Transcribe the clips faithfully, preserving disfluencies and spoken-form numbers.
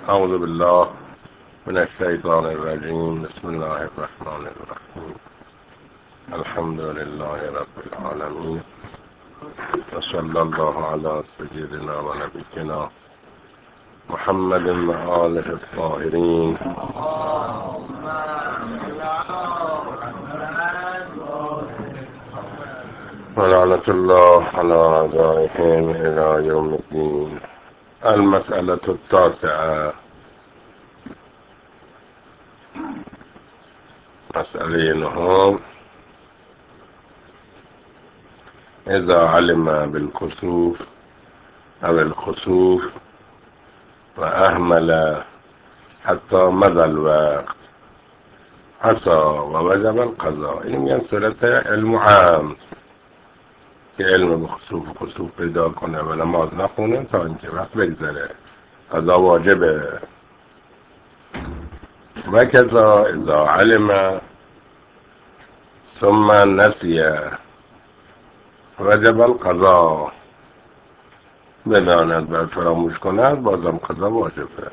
أعوذ بالله من الشيطان الرجيم. بسم الله الرحمن الرحيم. الحمد لله رب العالمين، وصلى الله على سيدنا ونبينا محمد وآله الطاهرين. ولعنة الله على أعدائهم إلى يوم الدين. المسألة التاسعة، مسألة نهم إذا علم بالكسوف أو الخسوف وأهمل حتى مضى الوقت عصى ووجب القضاء. این یه صورت علم عام که علم بخسوف و خسوف پیدا کنه و نماز نخونه تا اینکه وقت بگذره، قضا واجبه. و کذا اذا علم ثم نسی وجب القضاء، بداند و فراموش کند بازم قضا واجبه.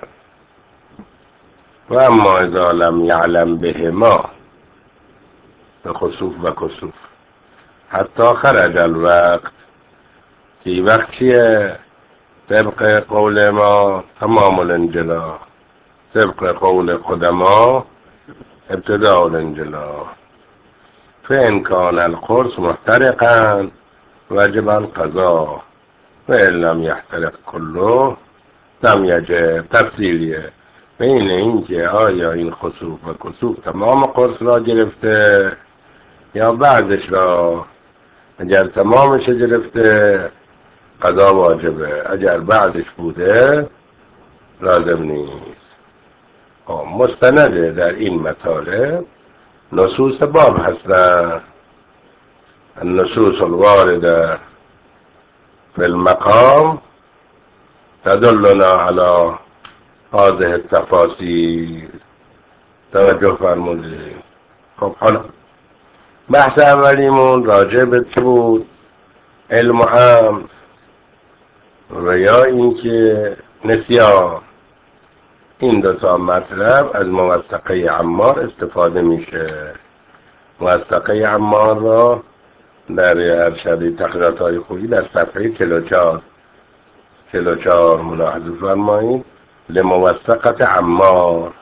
و اما اذا لم یعلم بهما، به خسوف و کسوف، حتی خرج الوقت، که وقت چیه؟ طبق قول ما تمام الانجلا، طبق قول قدما ابتداء الانجلا. فإن كان القرص محترقا وجب القضاء وإن لم يحترق كله لم يجب. تفصیلیه بین اینکه آیا این خسوف و کسوف تمام قرص را گرفته یا بعدش را. اگر تمامش گرفته قضا واجبه، اگر بعدش بوده لازم نیست. مستنده در این مطالب نصوص باب هستن. النصوص الوارده في المقام تدلنا على هذه التفاصيل. توجه فرمودید. خب حالا بحث اولیمون راجع به چه بود؟ علم عام و یا اینکه نسیان. این دو تا مطلب از موثقه عمار استفاده میشه. موثقه عمار را در ارشد تقریرات های خوبی در صفحه چهل و چهار چهل و چهار ملاحظه فرمایید. لموثقه عمار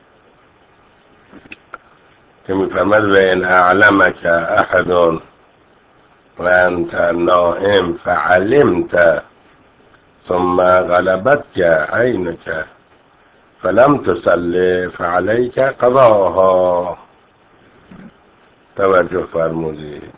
که میفرمد و ان اعلمک احد و انت نائم فعلمت ثم غلبتك عینک فلم تصلی فعلیک قضاها. توجه فرمودید.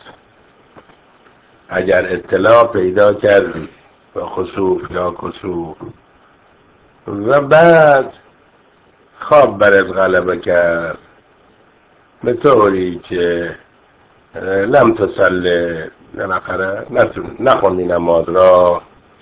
اگر اطلاع پیدا کردی با خسوف یا کسوف و بعد خواب برت غلبه کرد به طوری که لم تصلی، بالاخره نخوندی نماز را،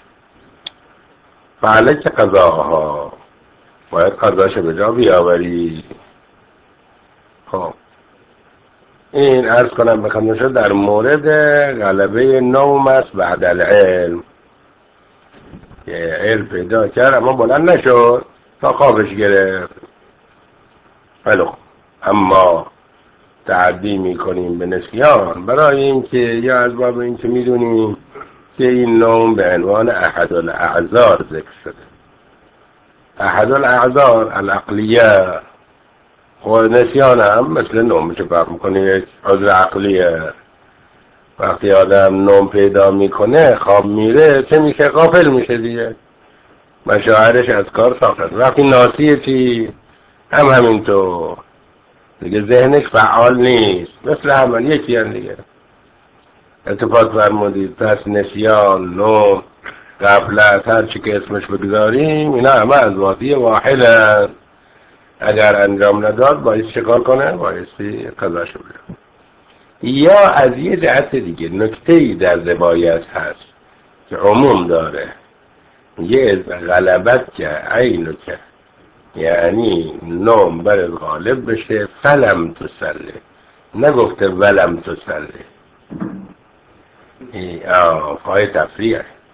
فعلیک قضاها، باید قضاش به جا بیاوری. خب این عرض کنم بخوام شد در مورد غلبه نوم است بعد العلم، که علم پیدا کرد اما بلند نشد تا خوابش گرفت. ولی اما تعدی میکنیم به نسیان برای اینکه یا از باب اینکه میدونیم که این نوم به عنوان احد الاعذار ذکر شده. احد الاعذار العقلیه و نسیان هم مثل نوم میشه فرق میکنه، یک عذر عقلیه. وقتی آدم نوم پیدا میکنه خواب میره چه میشه؟ غافل میشه دیگه، مشاعرش از کار ساخت. وقتی ناسیه چی؟ هم همینطور دیگه، ذهنش فعال نیست، مثل همون یکی هم دیگه. اتفاق فرمودید. پس نسیان، نوم، غفلت، هر چی که اسمش بگذاریم اینا همه از وادی واحد. اگر انجام نداد باید چیکار کنه؟ بایستی قضاشو بده. یا از یه جهت دیگه نکته‌ای در روایت هست که عموم داره، یه غلبت که عینو که یعنی نوم بر غالب بشه فلم تسلی، نگفته ولم تسلی. آه فای تفریح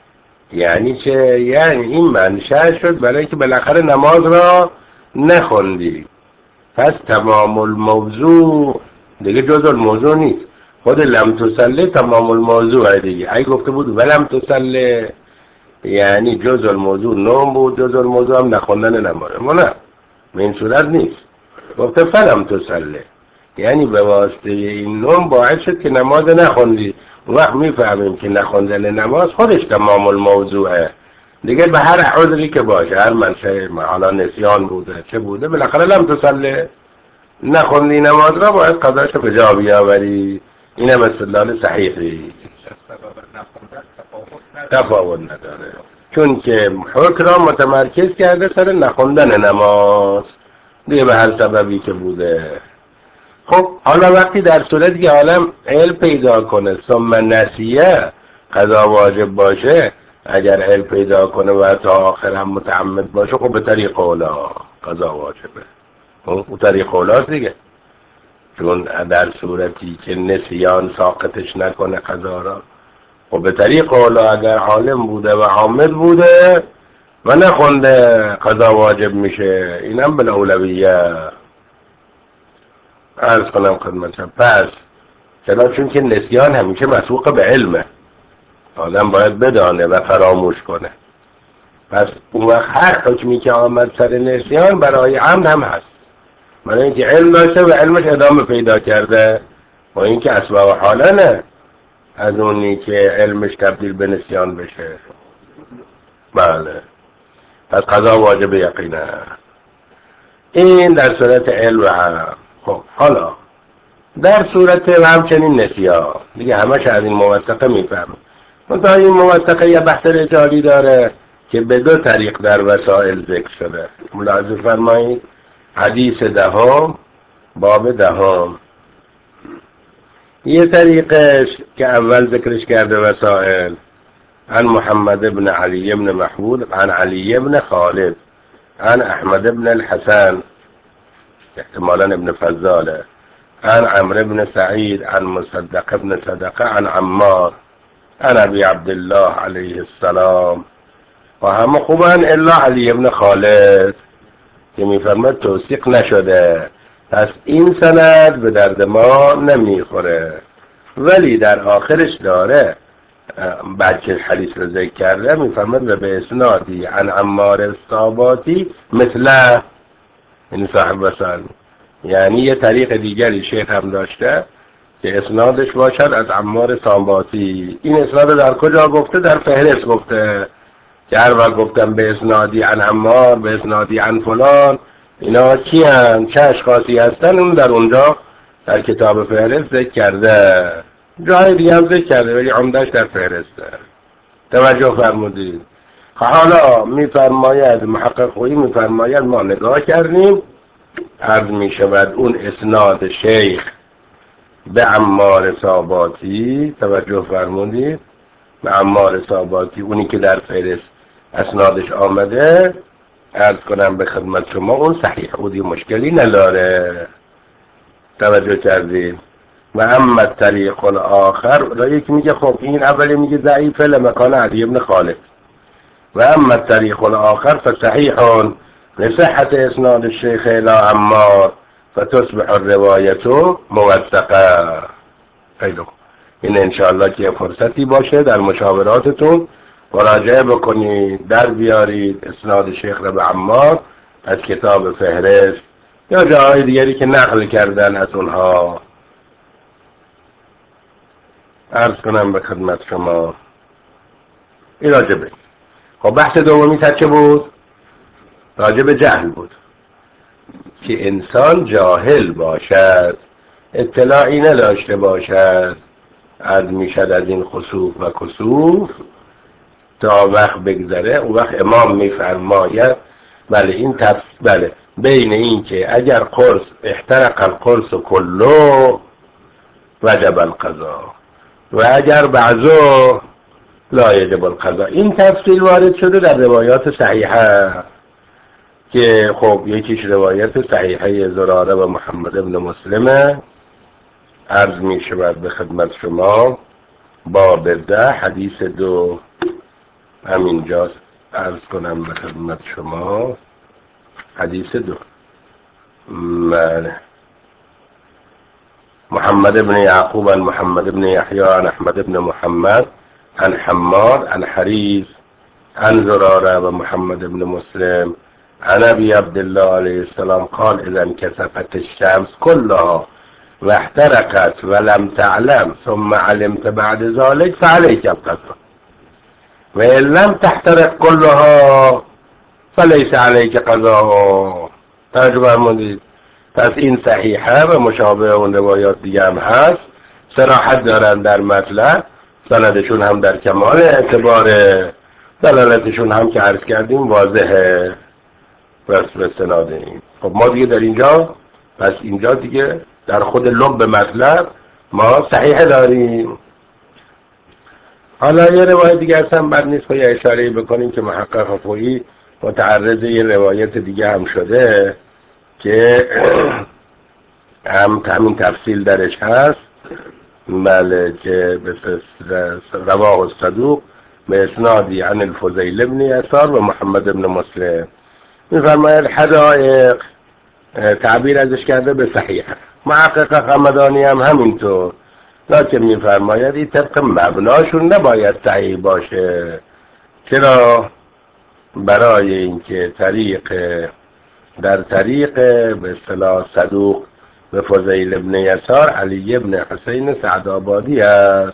یعنی چه؟ یعنی این منشأ شد برای که بالاخره نماز را نخوندی. پس تمام الموضوع دیگه جز الموضوع نیست، خود لم تصلی تمام الموضوع دیگه. اگه گفته بود ولم تصلی یعنی جز الموضوع نوم بود، جز الموضوع هم نخوندن نماز. ما نه، به این صورت نیست. گفته فلم تصلی یعنی به واسطه این نوم باعث شد که نماز نخوندی. وقت میفهمیم که نخوندن نماز خودش تمام الموضوعه دیگه، به هر عذری که باشه، هر منشأ، حالا نسیان بوده چه بوده، بالاخره لم تصلی نخوندی نماز را، باید قضاش به جا بیاوری. اینم استدلال صحیحی، تفاوت نداره، چون که حکم را متمرکز کرده سر نخوندن نماز دیگه به هر سببی که بوده. خب حالا وقتی در صورتی که عالم علم پیدا کنه ثم نسیه قضا واجب باشه، اگر علم پیدا کنه و تا آخر هم متعمد باشه، خب به طریق اولا قضا واجبه. اون طریق اولاست دیگه، چون در صورتی که نسیان ساقطش نکنه قضا را، خب به طریق اولا اگر عالم بوده و عامد بوده و نخونده قضا واجب میشه. اینم بالاولویه. عرض کنم خدمتشم. پس چرا؟ چون که نسیان همیشه مسبوق به علمه، آدم باید بدانه و فراموش کنه. پس اون وقت هر حکمی که آمد سر نسیان برای عمد هم هست، برای اینکه علم داشته و علمش ادامه پیدا کرده، و اینکه اسباب حاله نه از اونی که علمش تبدیل به نسیان بشه. بله، پس قضا واجب یقینه. این در صورت علم و عمد. خب حالا در صورت و همچنین نسیان دیگه همش از این موثقه میفهم. منتها این موثقه یه بحث رجالی داره که به دو طریق در وسائل ذکر شده. ملاحظه فرمایید. حدیث دهم باب دهم، یه طریقش که اول ذکرش کرده وسائل، عن محمد بن علی بن محمود عن علی بن خالد عن احمد بن الحسن احتمالا ابن فضاله عن عمرو بن سعید عن مصدق بن صدقه عن عمار عن ابی عبدالله علیه السلام. و همه خوبن الا علی بن خالد که میفرمد توثیق نشده، پس این سند به درد ما نمیخوره. ولی در آخرش داره بعد که حدیث رو ذکر کرده میفرمد و به اسنادی عن عمار الصاباتی مثله، این صاحب وسائل، یعنی یه طریق دیگری شیخ هم داشته که اسنادش باشد از عمار صاباتی. این اسناد در کجا گفته؟ در فهرست گفته که هر وقت گفتم به اسنادی عن عمار، به اسنادی عن فلان، اینا کی هستن، چه اشخاصی هستن، اون در اونجا در کتاب فهرست ذکر کرده. جای دیگه هم ذکر کرده ولی عمدش در فهرسته. توجه فرمودید. حالا میفرماید محقق خویی میفرماید ما نگاه کردیم، عرض می شود اون اسناد شیخ به عمار صاباتی، توجه فرمودید، به عمار صاباتی اونی که در فهرست اسنادش آمده، عرض کنم به خدمت شما اون صحیح بودی، مشکلی نداره. توجه کردید. و اما طریق الاخر، را یکی میگه خب این اولی میگه ضعیفه لمکان علی بن خالد، و اما طریق الاخر فصحیحون لصحت اسناد الشیخ الى عمار فتصبح الروایت موثقه. خیلی خوب. این انشاءالله که فرصتی باشه در مشاوراتتون مراجعه بکنید، در بیارید اسناد شیخ را به عمار از کتاب فهرست یا جاهای دیگری که نقل کردن از اونها. عرض کنم به خدمت شما این راجبه. خب بحث دومی تا چه بود؟ راجب جهل بود که انسان جاهل باشد، اطلاعی نداشته باشد، از میشد از این خسوف و کسوف تا وقت بگذره. اون وقت امام میفرماید بله این تفصیل، بله بین این که اگر قرص احترق القرص کلو وجب القضا و اگر بعضو لا یجب القضا، این تفصیل وارد شده در روایات صحیحه که خب یکیش روایت صحیحه زراره و محمد ابن مسلمه. عرض می شود به خدمت شما باب ده حدیث دو همینجا عرض کنم به خدمت شما حدیث دو. محمد بن يعقوب عن محمد بن يحيى عن أحمد بن محمد عن حماد عن حريث عن زرارة ومحمد بن مسلم عن أبي عبد الله عليه السلام قال إذا انكسفت الشمس كلها واحترقت ولم تعلم ثم علمت بعد ذلك فعليك القصر، وإن لم تحترق كلها فليس عليك قضاء. ترجمه فرمودید پس این صحیحه و مشابه اون روایات دیگه هم هست، صراحت دارن در مطلب، سندشون هم در کمال اعتبار، دلالتشون هم که عرض کردیم واضحه به سناد این. خب ما دیگه در اینجا، پس اینجا دیگه در خود لب مطلب ما صحیح داریم. حالا یه روایت دیگه اصلا بد نیست که یه اشاره بکنیم که محقق خفویی متعرض یه روایت دیگه هم شده که هم همین تفصیل درش هست، بله، که به رواه الصدوق به اسنادی عن الفضیل بن یسار و محمد بن مسلم. میفرماید حدائق تعبیر ازش کرده به صحیح، محقق همدانی هم همینطور، لکن میفرماید این طبق مبناشون نباید صحیح باشه. چرا؟ برای اینکه طریق در طریق به اصطلاح صدوق به فضیل ابن یسار علی ابن حسین سعدآبادی است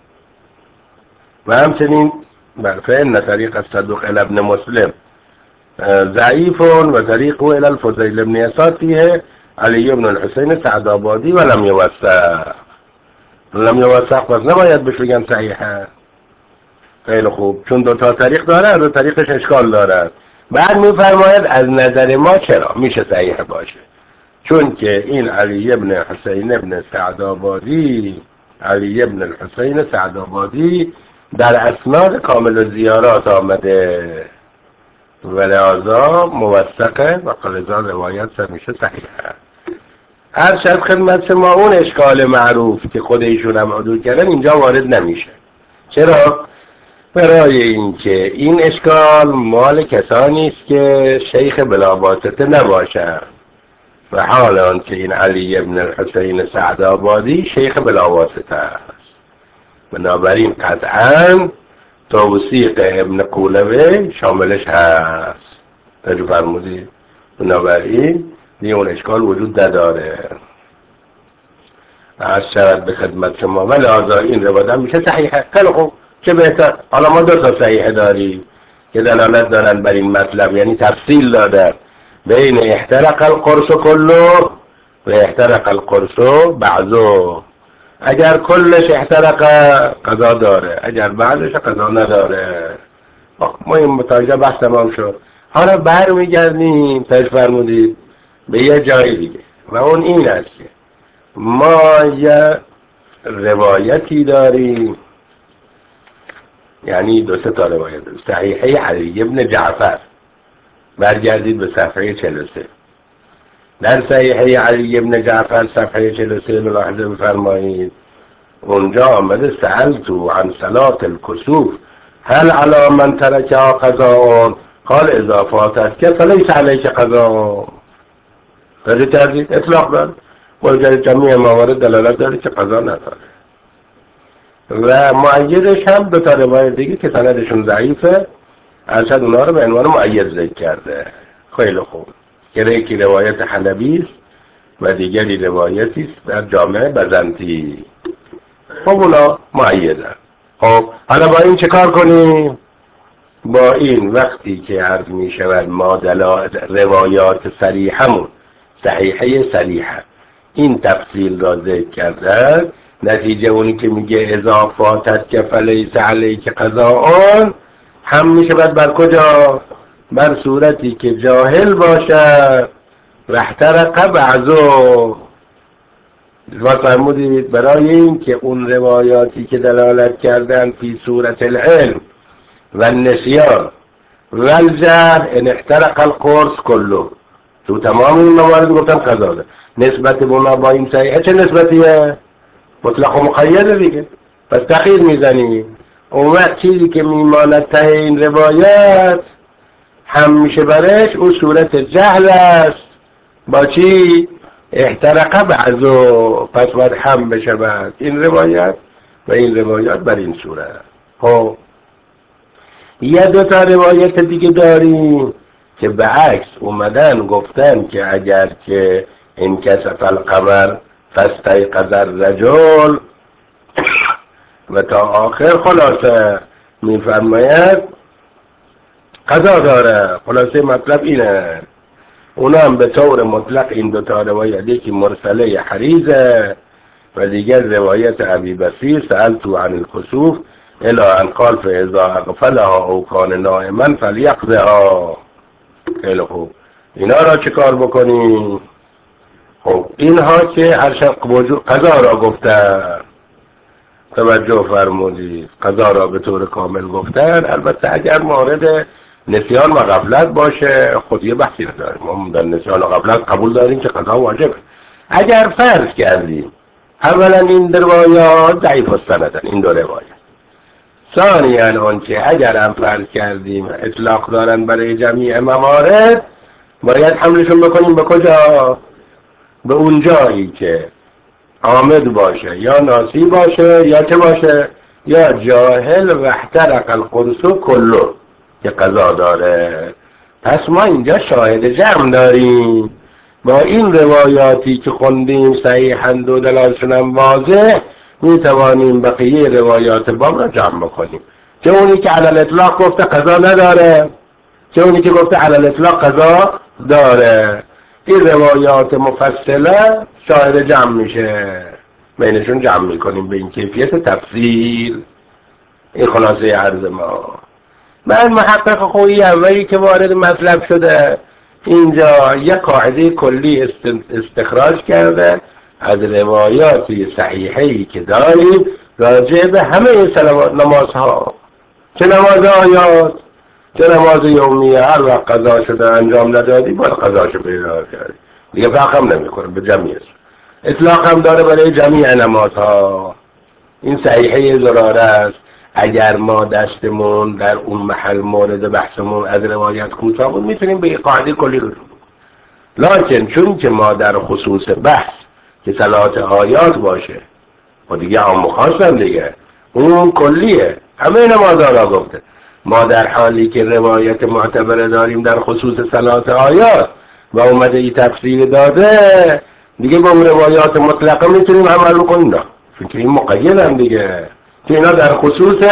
و همچنین فإن طریق الصدوق الى ابن مسلم ضعیف و طریقه الى الفضیل ابن یسار فیه علی ابن الحسین سعدآبادی و لم یوثق. لم یوثق پس نباید بهش بگن صحیحه. خیلی خوب، چون دو تا طریق داره، دو طریقش اشکال داره. بعد میفرماید از نظر ما چرا میشه صحیح باشه؟ چون که این علی ابن حسین ابن سعدآبادی علی ابن الحسین سعدآبادی در اسناد کامل الزیارات آمده و لحاظا موثقه و قلزا روایت میشه صحیحه. هر شب خدمت ما اون اشکال معروف که خود ایشون هم عدول کردن اینجا وارد نمیشه. چرا؟ برای اینکه این اشکال مال کسانی است که شیخ بلاواسطه نباشن و حال آن که این علی ابن الحسین سعدآبادی شیخ بلاواسطه است، بنابراین قطعا توثیق ابن قولوی شاملش هست. تجو فرمودید، بنابراین دیگه اون اشکال وجود نداره. از شرط به خدمت شما و لحاظا این روایت هم میشه صحیحه. خیلی خوب، چه بهتر. حالا ما دو تا صحیحه داریم که دلالت دارن بر این مطلب، یعنی تفصیل دادن بین احترق القرص کلو و احترق القرص بعضو. اگر کلش احترق قضا داره، اگر بعضش قضا نداره. ما این متوجه بحث تمام شد. حالا برمیگردیم تاش فرمودید به یه جای دیگه و اون این است که ما یه روایتی داریم، یعنی دو سه تا روایت داریم. صحیحه علی ابن جعفر، برگردید به صفحه چهل و سه. در صحیحه علی ابن جعفر صفحه چهل و سه ملاحظه بفرمایید، اونجا آمده سألتو عن صلاة الکسوف هل علی من ترکها قضاء قال اذا فاتت که فلیس علیک قضاء. ترجیح کردید اطلاق بر بلگر جمعی موارد دلالت داره که قضا نداره. و مؤیدش هم دو تا روایت دیگه که سندشون ضعیفه، ارشد اونا رو به عنوان مؤید ذکر کرده. خیلی خوب، یکی روایت حلبی است و دیگری روایتی است در جامع بزنطی. خب اونا مؤیدن. خب حالا با این چه کار کنیم؟ با این وقتی که عرض می شود ما روایات صریحمون صحیحه صریحه این تفصیل را ذکر کردن، نتیجه اونی که میگه اضافاتت که فلیس علیک قضاء هم میشه بر کجا؟ بر صورتی که جاهل باشد و احترق بعضو. و فرمودید برای این که اون روایاتی که دلالت کردن فی صورت العلم و النسیان و الجهل ان احترق القرص کلو، تو تمام این موارد گفتن قضا ده. نسبت بنا با این صحیحه چه نسبتیه؟ مطلق و مقید دیگه. پس تخییر میزنیم اون وقت چیزی که میماند ته این روایت هم میشه برش اون صورت جهل است با چی؟ احترق بعضو، پس باید هم بشه بعد این روایت و این روایت بر این صورت. خب یه دو تا روایت دیگه داریم که به عکس اومدن گفتن که اگر که انکسف القمر فاستیقظ الرجل و تا آخر خلاصه میفرماید قضا داره. خلاصه مطلب اینه، اونا هم به طور مطلق این دو تا روایت، یکی مرسله حریزه و دیگر روایت ابی بصیر سألتو عن الخسوف الی ان قال فاذا اغفلها او کان نائما فلیقضها. خیلی خوب، اینا را چه کار بکنیم؟ خب اینها که هر شب وجود قضا را گفتن، توجه فرمودید، قضا را به طور کامل گفتن. البته اگر مورد نسیان و غفلت باشه خود یه بحثی نداریم، ما در نسیان و غفلت قبول داریم که قضا واجبه. اگر فرض کردیم اولا این روایات ضعیف السندن، این دو روایت، ثانیاً آن که اگر هم فرض کردیم اطلاق دارن برای جمیع موارد، باید حملشون بکنیم به کجا؟ به اون جایی که عامد باشه یا ناسی باشه یا چه باشه؟ یا جاهل و احترق القرص کلو که قضا داره. پس ما اینجا شاهد جمع داریم با این روایاتی که خوندیم صحیحند و دلالشون هم واضح، میتوانیم بقیه روایات باب را جمع بکنیم. چه اونی که علل اطلاق گفته قضا نداره، چه اونی که گفته علل اطلاق قضا داره. این روایات مفصله شاهد جمع میشه، بینشون جمع میکنیم به این کیفیت تفصیل. این خلاصه عرض ما. من محقق خویی اولی که وارد مطلب شده اینجا یک قاعده کلی استخراج کرده از روایاتی صحیحی که داریم راجع به همه نمازها، چه نماز آیات چه نماز یومیه. هر وقت قضا شده انجام ندادی باید قضاشو پیدا کردی دیگه، فرق هم نمی کنه به جمعیش. اطلاق هم داره برای جمیع نمازها. این صحیحه زراره است. اگر ما دستمون در اون محل مورد بحثمون از روایت کوتاه بود میتونیم به قاعده کلی رجوع کنیم، لکن چون که ما در خصوص بحث که صلات آیات باشه و دیگه هم خاصن دیگه، اون کلیه همه نمازها را گفته، ما در حالی که روایت معتبر داریم در خصوص صلات آیات و اومده ای تفصیل داده، دیگه با اون روایات مطلقه میتونیم عمل بکنیم نه، چون که این مقیدن دیگه، که اینا در خصوص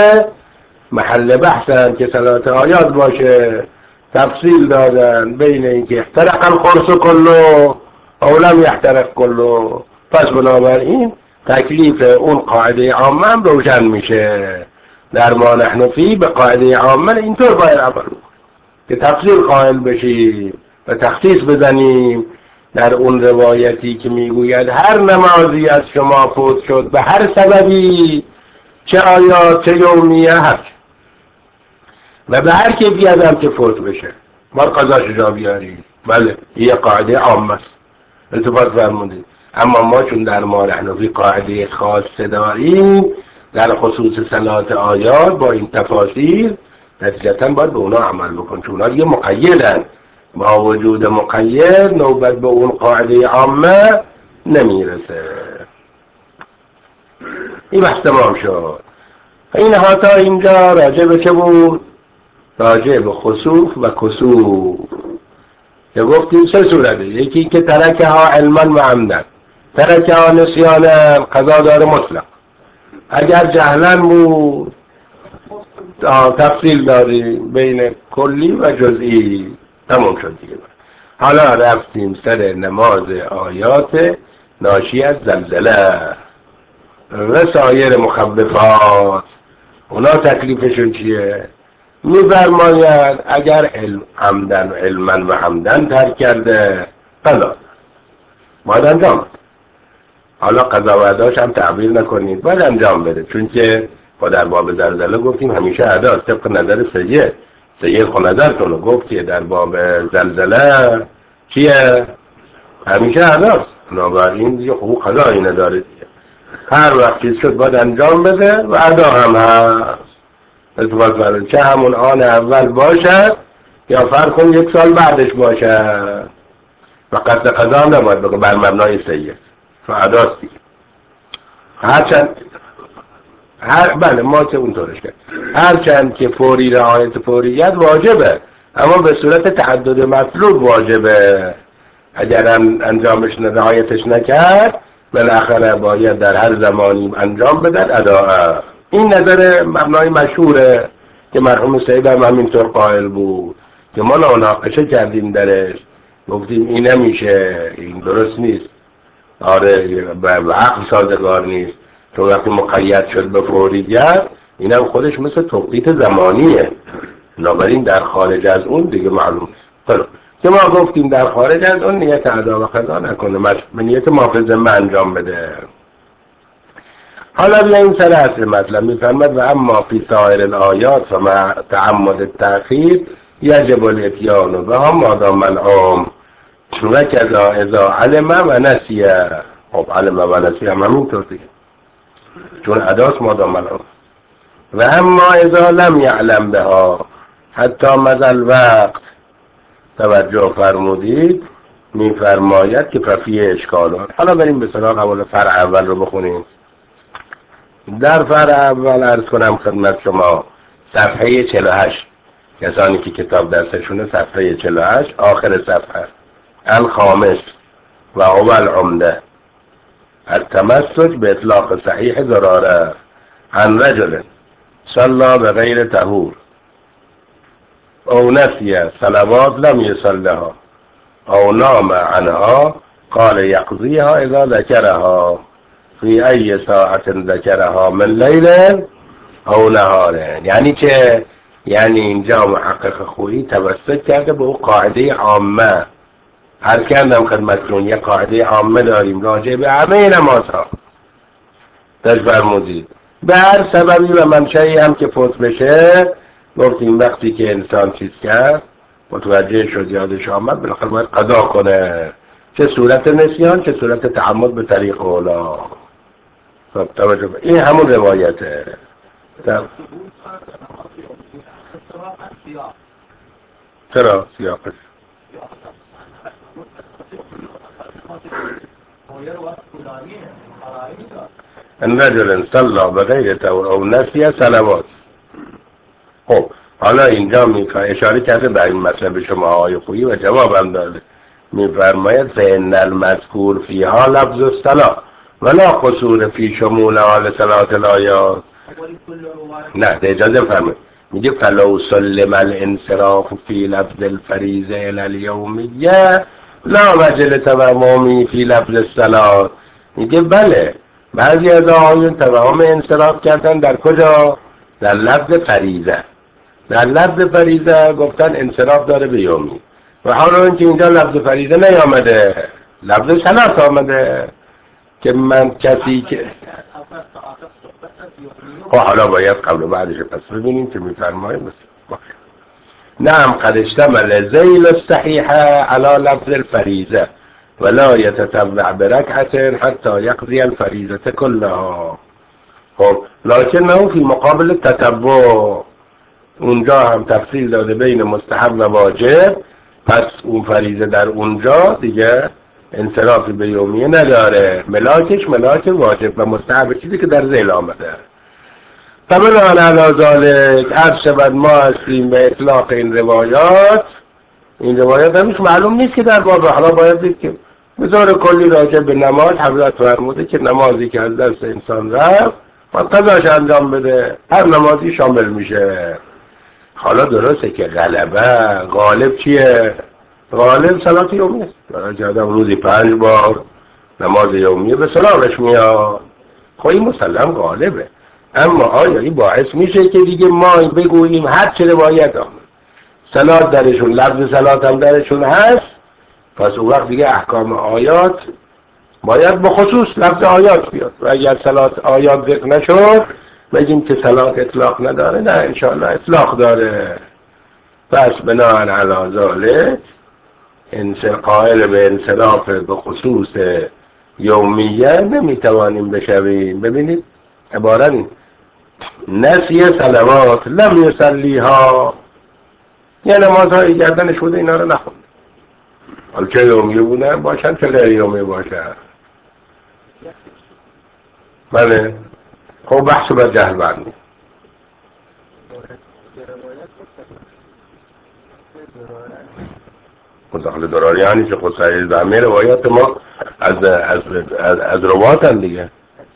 محل بحثن که صلات آیات باشه تفصیل دادن بین اینکه احترق الخرس کلو او لم یحترق کلو. پس بنابراین تکلیف اون قاعده عامه هم روشن میشه. در ما نحن فی به قاعده عامه اینطور باید عمل کنیم که تفصیل قائل بشیم و تخصیص بزنیم در اون روایتی که میگوید هر نمازی از شما فوت شد به هر سببی، چه آیات چه یومیه هست، و به هر کیفیت هم که فوت بشه ما قضاش جا بیاریم. بله یه قاعده عامه است، التفات فرمودید. اما ما چون در ما نحن فی قاعده خاص داریم در خصوص صلات آیات با این تفاصیل، نتیجتا باید به اونا عمل بکن، چون اونا دیگه مقیدن. با وجود مقید نوبت به اون قاعده عامه نمیرسه. این بحث تمام شد. این ها تا اینجا راجع به چه بود؟ راجع به خسوف و کسوف که گفتیم سه صورته. یکی که ترکه ها علما و عمدن، ترکه ها نسیانا قضا داره مطلق، اگر جهلن بود تفصیل داریم بین کلی و جزئی. تمام شد دیگه. حالا رفتیم سر نماز آیات ناشی از زلزله و سایر مخوفات. اونا تکلیفشون چیه؟ می‌فرماید اگر علم عمدن علما و عمدن ترک کرده قضا باید انجام بده. حالا قضا و اداش هم تعبیر نکنید، باید انجام بده، چون که با در باب زلزله گفتیم همیشه ادا طبق نظر سید سید خود نظرتون گفت که در باب زلزله چیه؟ همیشه اداست. بنابراین دیگه حقوق قضایی نداره دیگه، هر وقت چیز شد باید انجام بده و ادا هم هست. التفات فرمودید چه همون آن اول باشد یا فرض کن یک سال بعدش باشد و قصد قضا نباید بگه بر مبنای سید فعداستی هرچند هر بله ما چه اونطورش کرد هرچند که فوری رعایت فوریت واجبه اما به صورت تعدد مطلوب واجبه اگر انجامش رعایتش نکرد بالاخره باید در هر زمانی انجام بدن اداء. این نظر مبنای مشهوره که مرحوم سید هم همینطور قائل بود که ما مناقشه کردیم درش گفتیم این نمیشه این درست نیست آره به عقل سازگار نیست تو وقتی مقید شد به فوریت اینم خودش مثل توقیت زمانیه بنابراین در خارج از اون دیگه معلوم نیست که ما گفتیم در خارج از اون نیت ادا و قضا نکنه به نیت محافظ من انجام بده. حالا بیاییم سر اصل مطلب میفرمد و اما فی سایر الآیات و مع تعمد التأخیر یجب الاتیان بها مادام العام و کذا اذا علم و نسیه. خب علم و نسیه هم همینطور دیگه چون اداس مادام العام. و اما اذا لم یعلم بها حتی مضى الوقت توجه فرمودید میفرماید که ففی اشکالات. حالا بریم به سراغ اول فرع اول رو بخونیم. در فرع اول عرض کنم خدمت شما صفحه چهل و هشت کسانی که کتاب دستشونه صفحه چهل و هشت آخر صفحه الخامس و اول عمده التمسک به اطلاق صحیح ضراره عن رجل صلى بغیر طهور او نسی صلوات لم يصلها او نام عنها قال يقضيها اذا ذكرها في ای ساعت ذكرها من لیل او نهار. یعنی که یعنی اینجا محقق خویی توسط کرده به اون قاعده عامه. هر کردم خدمتتون یک قاعده عامه داریم راجع به همه نمازها در فرمودید به هر سببی و منشأی هم که فوت بشه گفتیم وقتی که انسان چیز کرد متوجه شد یادش آمد بالاخره باید قضا کنه چه صورت نسیان چه صورت تعمد به طریق اولا. خب توجه این همون روایته. چرا سیاقش ان رجل صلى بغیر طهور او نسی صلوات. خب حالا اینجا میخواد اشاره کرده به این مطلب شما آقای خویی و جواب هم داده میفرماید فإن المذکور فیها لفظ الصلاة ولا قصور فی شمول آل صلاة الآیات. نه ده اجازه فرمایید میگه فلو سلم الانصراف فی لفظ الفریضه الی الیومیه لا مجل توهمی فی لفظ الصلاة. میگه بله بعضی از آقایون توهم انصراف کردن در کجا؟ در لفظ فریضه. در لفظ فریضه گفتن انصراف داره به یومی و حالا اینکه اینجا لفظ فریضه نیامده لفظ صلات آمده که من کسی که خب حالا باید قبل و بعدش پس ببینیم که میفرماییم. نعم قد اشتمل ذیل الصحیحه علی لفظ الفریضه ولا يتتبع بركعة حتى يقضي الفریضه كلها. خب لکنه فی مقابل تتبع اونجا هم تفصیل داده بین مستحب و واجب پس اون فریضه در اونجا دیگه انصرافی به یومیه نداره ملاکش ملاک واجب و مستحب چیزی که در ذیل آمده. فبناء علی ذلک عرض شود ما هستیم به اطلاق این روایات. این روایات همیش معلوم نیست که در باب حالا باید دید که بذار کلی راجع به نماز حضرت فرموده که نمازی که از دست انسان رفت باید قضاش انجام بده هر نمازی شامل میشه. حالا درسته که غلبه غالب چیه؟ غالب صلات یومی است. برای آدم روزی پنج بار نماز یومیه به سراغش میاد خب این مسلم غالبه. اما آیا این باعث میشه که دیگه ما بگوییم هر چه روایت آمد صلات درشون لفظ صلات هم درشون هست پس اون وقت دیگه احکام آیات باید به خصوص لفظ آیات بیاد و اگر صلات آیات ذکر نشد بگیم که صلات اطلاق نداره نه انشاءالله اطلاق داره. پس بناء علی ذلک قائل به انصراف به خصوص یومیه نمیتوانیم بشویم. ببینید عبارت نسی صلوات لم یصلیها، یه نمازهایی گردنش بوده اینا رو نخوند. حالا چه یومیه بودن باشن چه غیر یومیه باشن. بله خب بحث بر جهل بندی مداخل دراری یعنی که خود سعید زمین روایات ما از از از, از روات هم دیگه.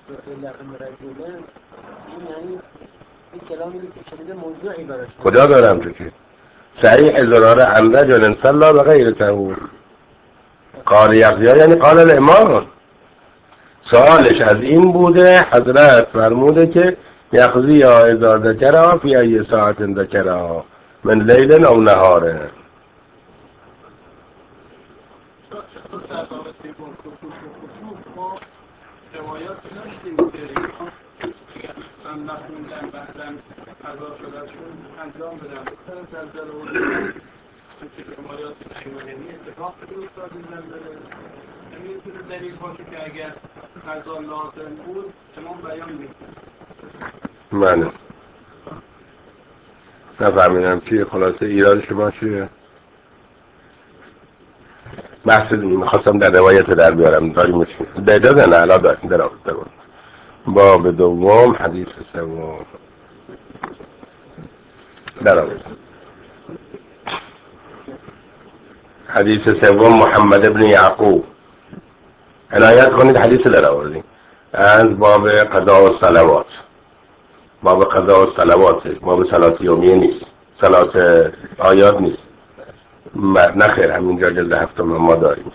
کجا دارم تو که صحیح ضراره عن رجل صلى بغیر طهور قال یقضیها یعنی قال الامام. سوالش از این بوده حضرت فرموده که یقضیها اذا ذکرها فی ای ساعت ذکرها من لیل او نهاره. روایات داشتیم که من نخوندن بعدن قضا شدهشون انجام بدن بکنم زلزله و که روایات نشوننی اتفاق بدون افتاد این زلزله نمیتونه دلیل باشه که اگر قضا لازم بود امام بیان میکنه. بله نفهمیدم چیه خلاصه ایراد شما چیه؟ بحث میخواستم در روایت در بیارم داریم میشیم داده نه الان داریم در آورد باب دوم حدیث سوم در آورد حدیث سوم محمد ابن یعقوب عنایت کنید حدیث در آوردیم از باب قضا و صلوات. باب قضا و صلوات باب صلات یومیه نیست، صلات آیات نیست. نخیر همینجا جلد هفتم ما داریم.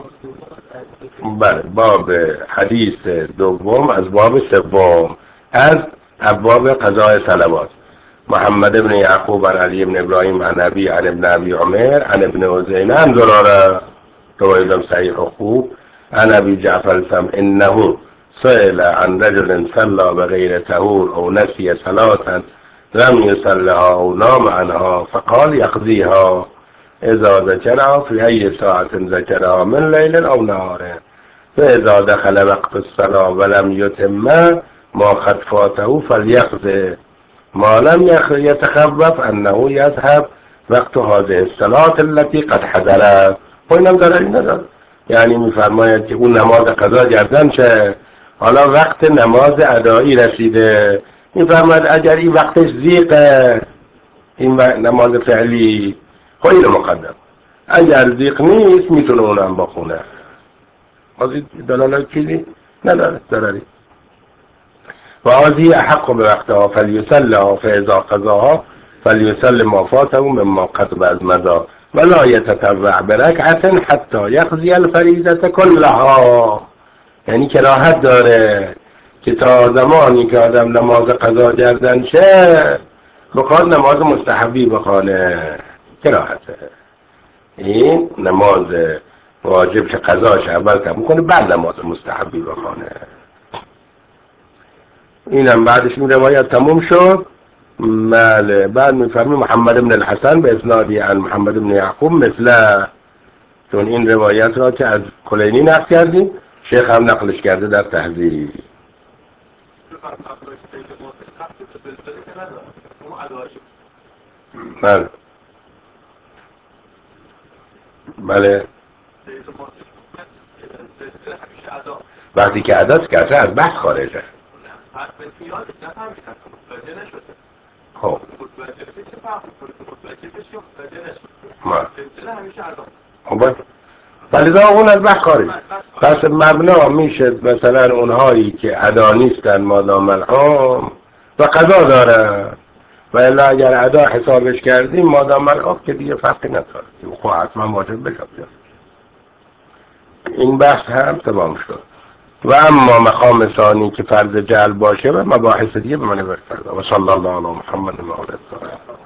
بله باب حدیث دوم از باب سوم از ابواب قضاء صلوات. محمد ابن یعقوب عن علی ابن ابراهیم عن ابی عن ابن ابی عمر عن ابن عزینه عن زراره روایتم صحیح و خوب عن ابی جعفر سم انه سئل عن رجل صلى بغیر طهور او نسی صلاة لم يصلها او نام عنها فقال يقضيها اذا ذكرها في اي ساعة ذكرها من ليل او نهار فاذا دخل وقت الصلاة ولم يتم ما قد فاته فليقضي ما لم يتخوف انه يذهب وقت هذه الصلاة التي قد حضرت. و اینم داره نداره یعنی میفرماید که اون نماز قضا گردن شه حالا وقت نماز ادایی رسیده میفرماید اگر این وقتش زیقه این نماز فعلی خیلی مقدم اگر زیق نیست میتونه اونم بخونه. قضی دلالت چیزی نداره ضرری. و آزی احق به وقتها فلیسلها فاذا قضاها فلیسل ما فاته مما قد از مضا ولا یتطوع برکعة حتی یقضی الفریضة کلها. یعنی کراهت داره که تا زمانی که آدم نماز قضا گردن شه بخواد نماز مستحبی بخونه کراهته. این نماز واجب که قضاش اول کم میکنه بعد نماز مستحبی بخونه. اینم بعدش این روایت تموم شد. بله بعد میفرمی محمد بن الحسن به اسنادی عن محمد بن یعقوب مثله، چون این روایت را که از کلینی نقل کردیم شیخ هم نقلش کرده در تهذیب. بله بله وقتی که عدد کرده از بحث خارجه. خب خب ولی اون از بحث خارج. پس مبنا میشه مثلا اونهایی که ادا نیستن مادام الحام و قضا داره و الا اگر ادا حسابش کردیم مادام الحام که دیگه فرقی نداره خب حتما واجب بشه. این بحث هم تمام شد. و اما مقام ثانی که فرض جعل باشه و مباحث دیگه به من برسد. و صلی الله علی محمد و آله.